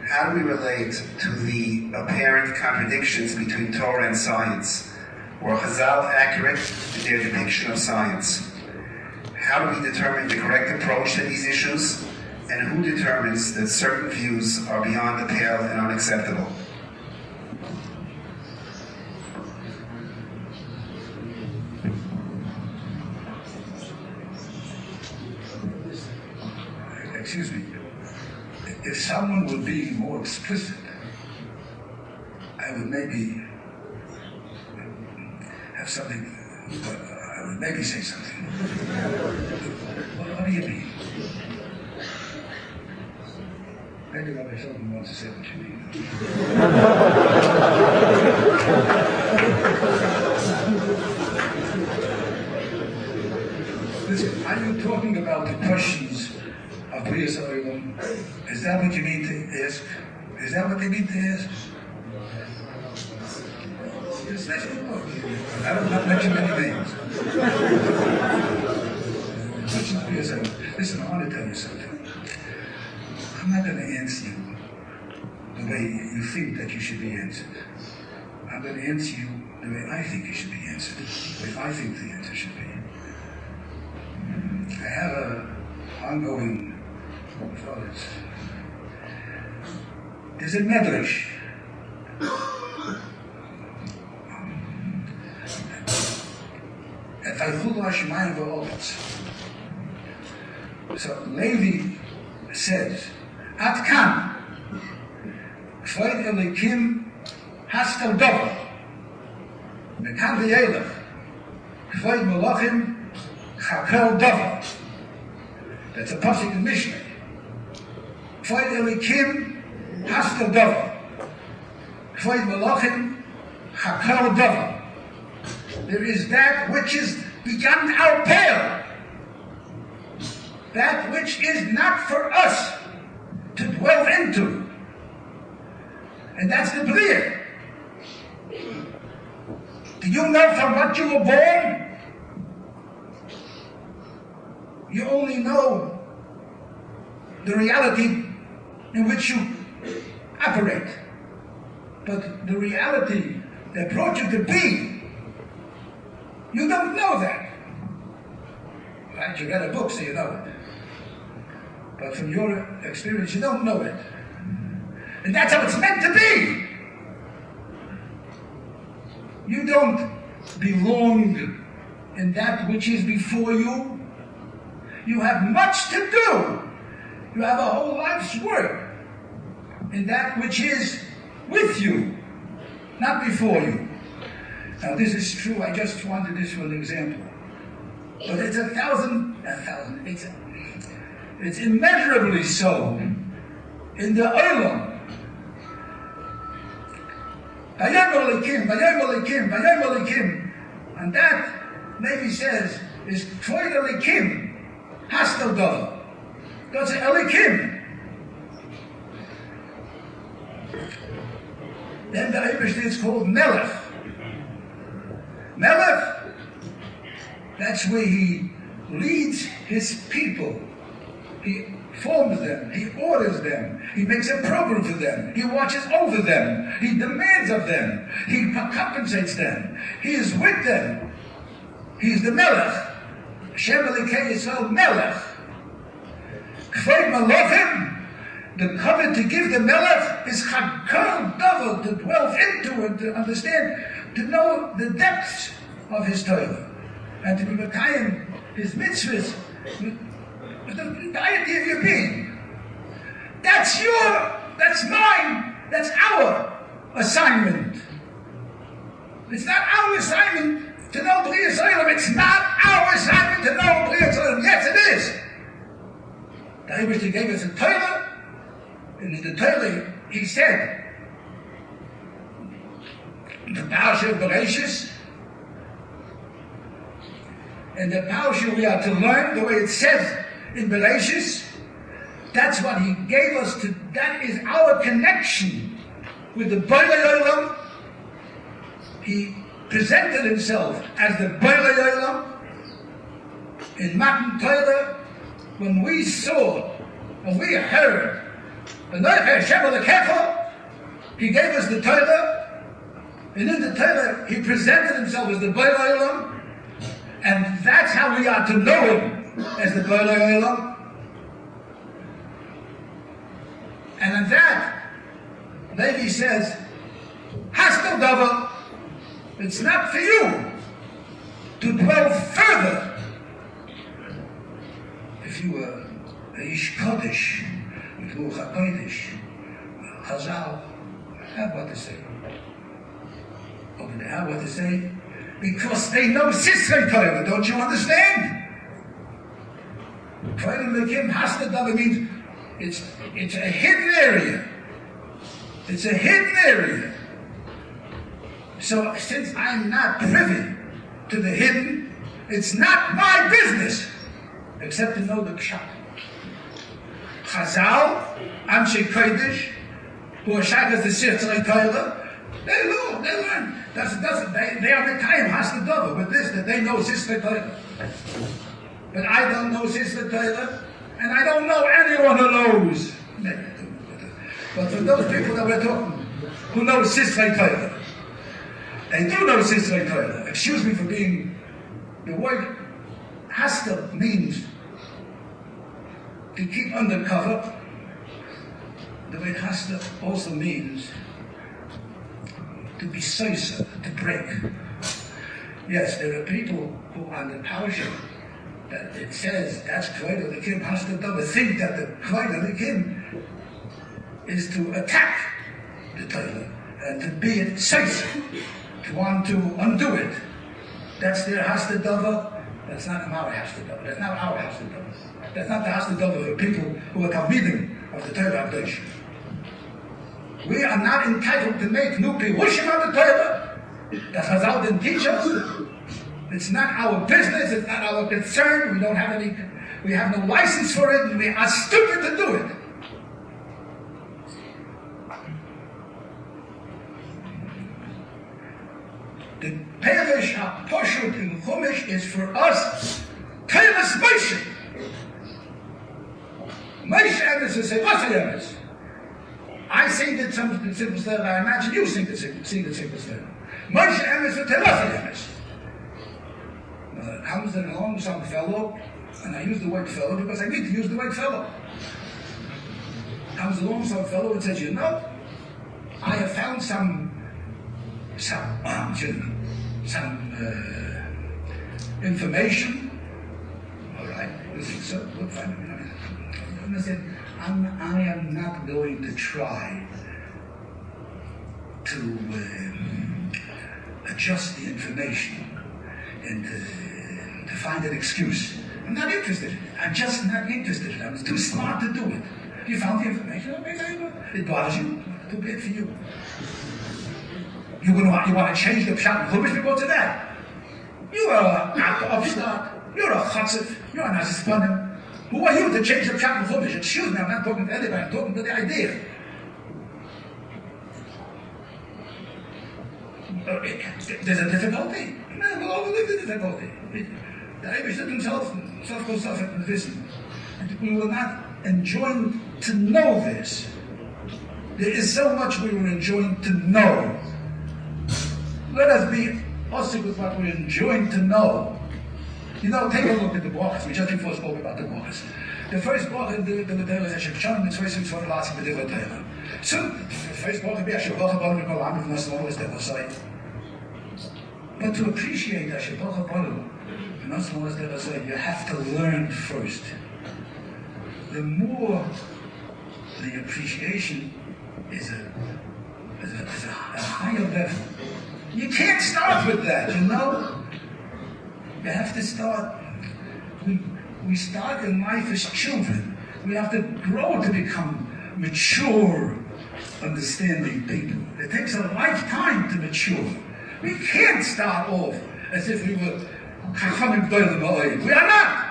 How do we relate to the apparent contradictions between Torah and science? Were Chazal accurate in their depiction of science? How do we determine the correct approach to these issues? And who determines that certain views are beyond the pale and unacceptable? Excuse me. If someone would be more explicit, I would maybe have something, I would maybe say something. What do you mean? Maybe Rabbi Feldman wants to say what you mean. Listen, are you talking about the questions of Priyas Olam? Is that what you mean to ask? Is that what they mean to ask? Just let me know. I don't mention many names. Questions of Priyas Olam. Listen, I want to tell you something. I'm not going to answer you the way you think that you should be answered. I'm going to answer you the way I think you should be answered. The way I think the answer should be. I have an ongoing thought. There's a medrash. So Levi says, At kan, Kvoid Elikim Hastel Dover, Mekan V'yelech, Kvoid Melachim Chakel Dover. That's a pasuk in Mishnah. Kvoid Elikim Hastel Dover, Kvoid Melachim Chakel Dover. There is that which is beyond our pale, that which is not for us to dwell into. And that's the Bria. Do you know from what you were born? You only know the reality in which you operate. But the reality that brought you to be, you don't know that. Right? You read a book, so you know it. But from your experience, you don't know it. And that's how it's meant to be. You don't belong in that which is before you. You have much to do. You have a whole life's work in that which is with you, not before you. Now this is true, I just wanted this for an example. But it's it's immeasurably so in the Olam. Vayom Elikim. And that, maybe says, is Kvoid Elikim, Hastel Dover. That's Elikim. Then the Eibishter is called Melech. Melech, that's where he leads his people. He forms them, he orders them, he makes a program for them, he watches over them, he demands of them, he compensates them, he is with them. He is the Melech. Hashem Elikei Yisrael Melech. Kvoid Malachim, the covenant to give the Melech is Chakal Dover, to dwell into and to understand, to know the depths of his Torah, and to be Mekayim his mitzvahs, with the entirety of your being. That's mine, that's our assignment. It's not our assignment to know Priyas Olam. It's not our assignment to know Priyas Olam. Yes, it is. The Eibishter gave us a Torah, and in the Torah he said, the Parasha of Bereshis, and the Parasha we are to learn the way it says in Bereshis, that's what he gave us to, that is our connection with the Borei Olam. He presented himself as the Borei Olam in Matan Torah. When we saw and we heard He gave us the Torah, and in the Torah he presented himself as the Boil Olam, and that's how we are to know him, as the Boil Olam. And in that, Levi says, Haskel Davar, it's not for you to dwell further. If you were a Ish Kodesh, with Ruach HaKodesh, Chazal, have what to say. Over there, have what to say. Because they know Sisrei Torah, don't you understand? Torah Lekim Haskel Davar means it's a hidden area. It's a hidden area. So since I'm not privy to the hidden, it's not my business, except to know the Pshat. Chazal, Anshe Kodesh, who are shakas the Sifrei Torah, they learn. They are the time Haskel Davar with this, that they know Sifrei Torah. But I don't know Sifrei Torah, and I don't know anyone who knows. But for those people that we're talking, who know Sifrei Torah, they do know Sifrei Torah. Excuse me for being, the word Haskel means to keep undercover. The word Haskel also means to be soisa, to break. Yes, there are people who are the parasha that it says that's Kvod Elikim Haskel Davar, think that the Kvod Elikim is to attack the Torah and to be it soisa, to want to undo it. That's their Haskel Davar. That's not our Haskel Davar. That's not our Haskel Davar. That's not the Haskel Davar of people who are Talmidim of the Torah Updation. We are not entitled to make new pirushim on the Torah. That's Chazal didn't teach us. It's not our business. It's not our concern. We have no license for it, and we are stupid to do it. The Perish HaPoshut in Chumash is for us Teres Moshe. Moshe Emes is a Moshe Emes. I sing the simple stuff. I imagine you sing the simple stuff. Moshe Emes is a Teres Emes. Comes along some fellow, and I use the word fellow because I need to use the word fellow. Comes along some fellow and says, I have found some information. All right, you think so? Look, fine. And I said, I am not going to try to adjust the information and to find an excuse. I'm not interested in it. I'm just not interested in it. I was too smart to do it. You found the information. It bothers you. Too bad for you. You want to change the Pshat and Chumash because of that. You are an upstart. You're a chatzif. You're an asispanim. Who are you to change the Pshat and Chumash? Excuse me, I'm not talking to anybody. I'm talking to the idea. There's a difficulty. No, we'll overlook the difficulty. The Eibush himself goes off at the vision. We were not enjoined to know this. There is so much we were enjoined to know. Let us be also with what we're enjoined to know. Take a look at the brachas. We just before spoke about the brachas. The first bracha in the Torah is Hashem Mitzvah Mitzvah Latzim B'Divrei Torah. So the first bracha be Hashem Baruch Baruch Mikol Am V'Nas Is Devasai. But to appreciate Hashem Baruch Baruch V'Nas Is Devasai, you have to learn first. The more the appreciation is a higher level. You can't start with that, You have to start. We start in life as children. We have to grow to become mature, understanding people. It takes a lifetime to mature. We can't start off as if we were Chachamim Gdolim Ha'olim. We are not.